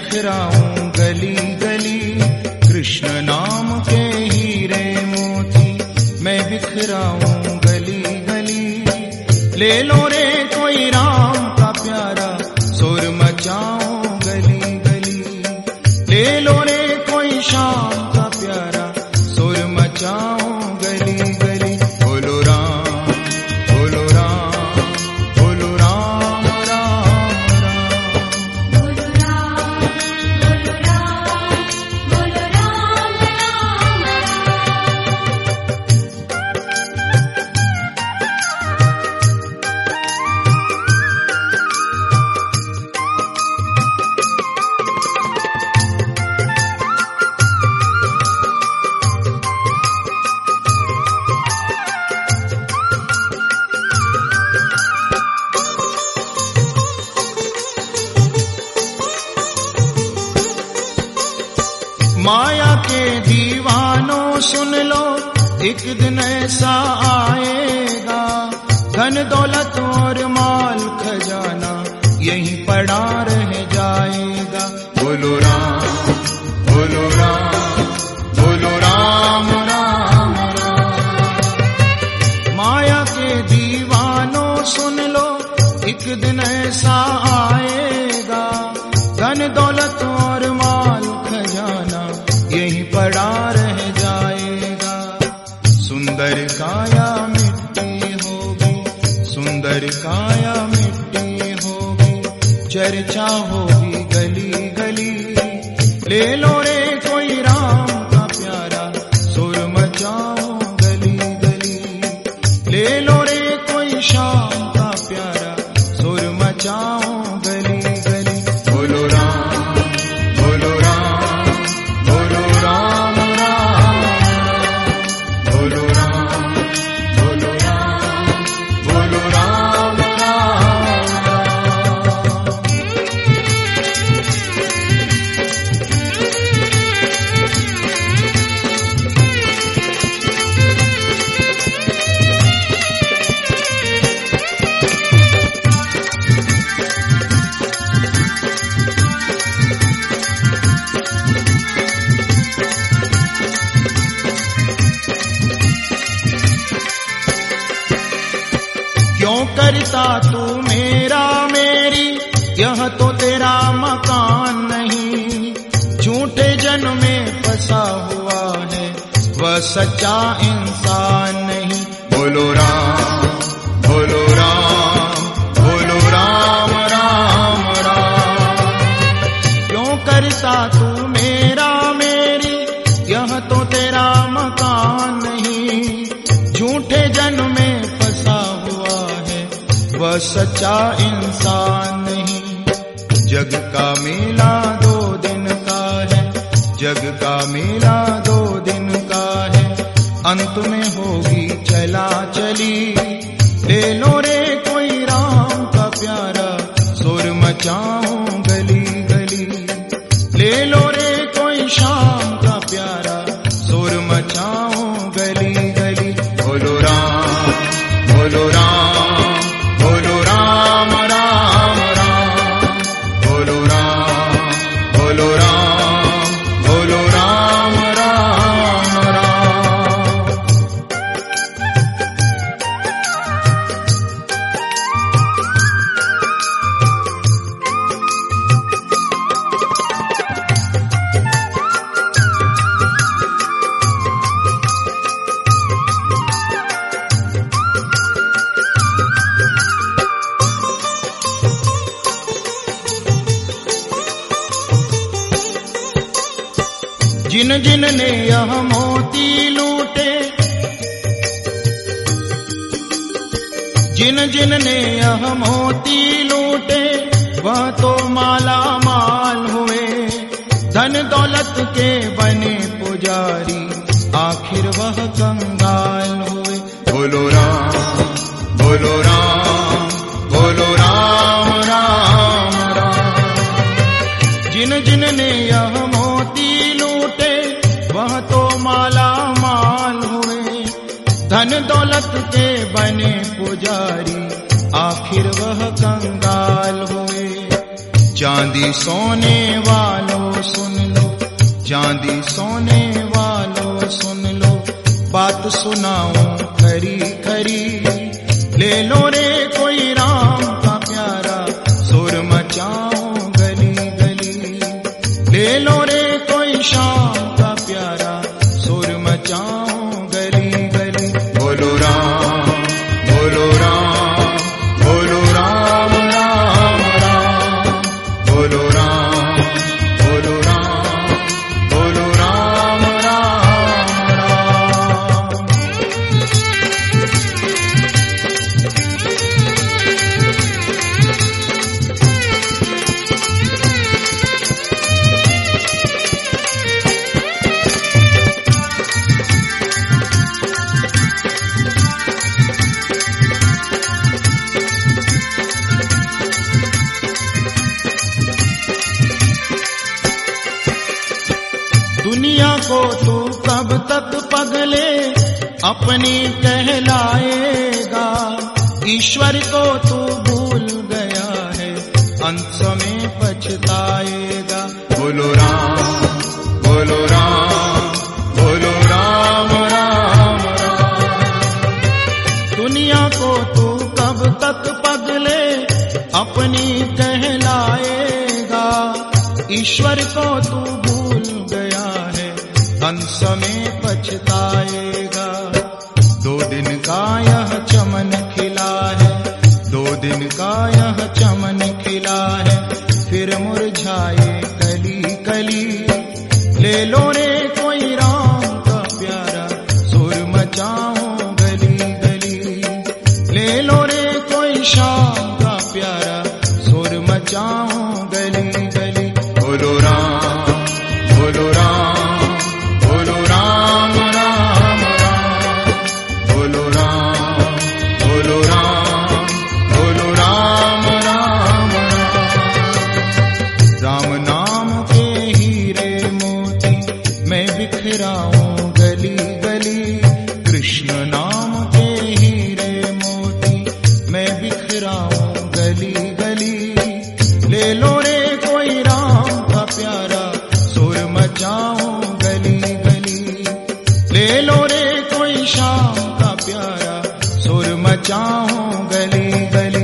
बिखराऊं गली गली, कृष्ण नाम के हीरे मोती मैं बिखराऊं गली गली। ले लो रे कोई राम का प्यारा, शोर मचाऊं गली गली। ले लो रे कोई श्याम का प्यारा, शोर मचाऊं गली गली। बोलो राम, बोलो राम, बोलो राम राम राम। बोलो राम, बोलो राम, बोलो राम राम माया के दीवानों सुन लो, एक दिन ऐसा आएगा, धन दौलत और माल खजाना यहीं पड़ा रह जाएगा। बोलो राम, बोलो राम, बोलो राम राम राम। माया के दीवानों सुन लो, एक दिन ऐसा आएगा, धन दौलत और माल खजाना यहीं पड़ा रह जाएगा। सुंदर काया मिट्टी होगी, सुंदर काया मिट्टी होगी, चर्चा होगी गली गली। ले लो रे कोई राम का प्यारा, शोर मचाओ गली गली। ले लो रे कोई श्याम का प्यारा, शोर मचाओ गली गली। बोलो राम, बोलो राम, बोलो राम राम। बोलो राम, बोलो राम, बोलो राम राम। क्यों करता तू मेरा मेरी, यह तो तेरा मकान नहीं। झूठे जन्म में फंसा हुआ है, वह सच्चा इंसान नहीं। बोलो राम, बोलो राम, बोलो राम राम राम। क्यों करता तू मेरा मेरी, यह तो तेरा मकान नहीं। झूठे जन्म में फंसा हुआ है, वह सच्चा इंसान नहीं। जग का मेला 2 दिन का है, जग का मेला 2 दिन का है, अंत में होगी चला चली। ले लो रे कोई राम का प्यारा, शोर मचाऊं गली गली। ले लो रे कोई श्याम का प्यारा, शोर मचाऊं गली गली। बोलो राम, बोलो राम, बोलो राम राम राम। बोलो राम, बोलो राम, बोलो राम राम राम। जिन जिन ने यह मोती लूटे, जिन जिन ने यह मोती लूटे, वह तो माला माल हुए। धन दौलत के बने पुजारी, आखिर वह कंगाल हुए। बोलो राम, बोलो राम, बोलो राम राम राम। जिन जिन ने यह मोती लूटे, वह तो माला माल हुए। धन दौलत के बने पुजारी, आखिर वह कंगाल हुए। चांदी सोने वालों सुन लो, चांदी सोने वालों सुन लो, बात सुनाऊं खरी खरी। ले लो रे कोई राम का प्यारा, सुर मचाऊं गली गली। ले लो रे कोई श्याम का प्यारा, सुर मचाऊं गली गली। बोलो राम बोलो राम, बोलो राम राम राम, बोलो राम बोलो राम, बोलो राम राम राम। दुनिया को तू कब तक पगले अपनी कहलाएगा, ईश्वर को तू भूल गया है, अंत में पछताएगा। बोलो राम बोलो राम, बोलो राम राम राम। दुनिया को तू कब तक पगले अपनी कहलाएगा, ईश्वर को तू भूल गया है, हंस में पछताएगा। 2 दिन का यह चमन खिला है, 2 दिन का यह चमन खिला है, फिर मुरझाए कली कली। ले लो रे कोई राम का प्यारा, सुर मचाऊं गली गली। ले लो रे कोई श्याम का प्यारा, सुर मचाऊं गली गली। बोलो राम बोलो राम, बोलो राम राम राम, बोलो राम बोलो राम, बोलो राम राम राम। राम नाम के हीरे मोती मैं बिखराऊं गली गली, कृष्ण नाम के हीरे मोती मैं बिखराऊं गली गली। ले लो रे कोई राम का प्यारा, सुर मचाऊं गली गली। ले लो रे कोई श्याम का प्यारा, सुर मचाऊं गली गली।